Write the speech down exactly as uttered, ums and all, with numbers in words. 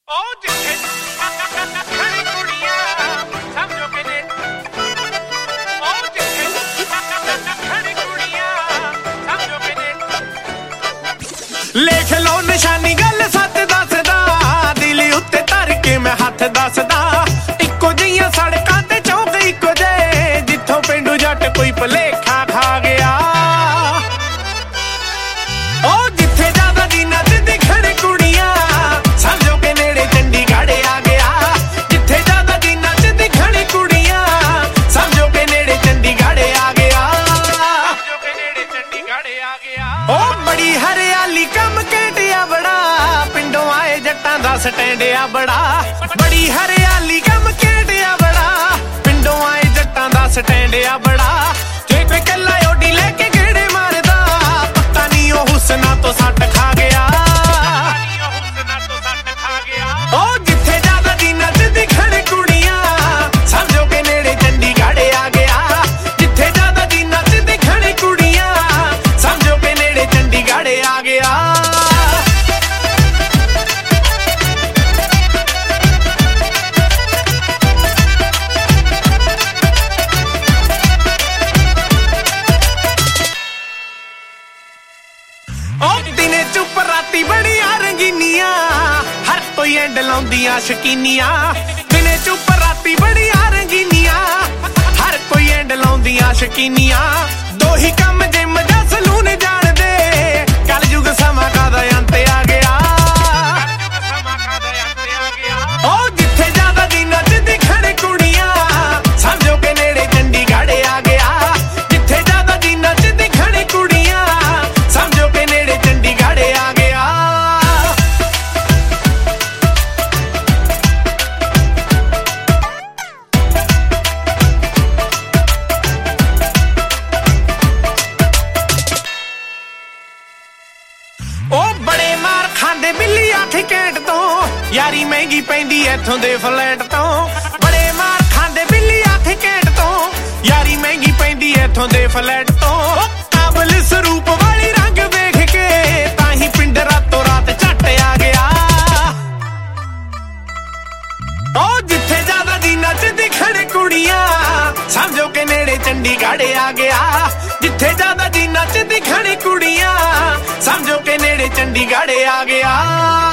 लिख लो निशानी गल सच दसदा दिल उत्ते धर के मैं हथ दसदा इको जिहियां सड़कां ते चौक इको जे जिथों पेंडू जट कोई भलेखा खा गया ओ जिथे ज्यादा दिनां च दिखण कुड़ियां समझो के नेड़े चंडीगढ़ आ गया जिथे ज्यादा दिनां च दिखण कुड़ियां समझो के नेड़े चंडीगढ़ आ गया समझो के नेड़े चंडीगढ़ आ गया ओ बड़ी हरियाली कम केटिया बड़ा पिंडों आए जट्टां दा स्टैंड आ बड़ा बड़ी हरियाली कम केटिया बड़ा पिंडों आए जट्टां दा स्टैंड आ बड़ा जे कोई कल्ला ओडी लेके गेड़े मारदा पता नहीं ओ हुस्ना तो सट खा गया ओ जिथे ज्यादा दिनां च दिखण कुड़ियां समझो के नेड़े चंडीगढ़ आ गया जिथे ज्यादा दिनां च दिखण कुड़ियां समझो के नेड़े चंडीगढ़ आ गया दिने चुप राती बड़िया रंगीनियां हर कोई एंड लाउंदियां शकीनियां दिने चुप राती बड़िया रंगीनियां हर कोई एंड लाउंदियां शकीनियां दो ही कम जिम जा सलून जान दे कल युग समा कादा अंत आ गया ओ जिथे ज्यादा दिनां च दिखण कुड़ियां समझो के नेड़े चंडीगढ़ आ गया जिथे ज्यादा दिनां च दिखण कुड़ियां समझो के नेड़े चंडीगढ़ आ गया ओ बड़े मार खांदे बिल्ली आठ कैंट तो यारी महंगी पैंदी इथों दे फ्लैट तो बड़े मार खांदे बिल्ली आठ कैंट तो यारी महंगी पैंदी इथों दे फ्लैट तो काबल स्वरूप वाली रंग देख के ताही पिंड रातों रात झट आ गया ओ जिथे ज्यादा दिनां च दिखण कुड़ियां समझो के नेड़े चंडीगढ़ आ गया जिथे ज्यादा दिनां च दिखण कुड़ियां समझो के नेड़े चंडीगढ़ आ गया।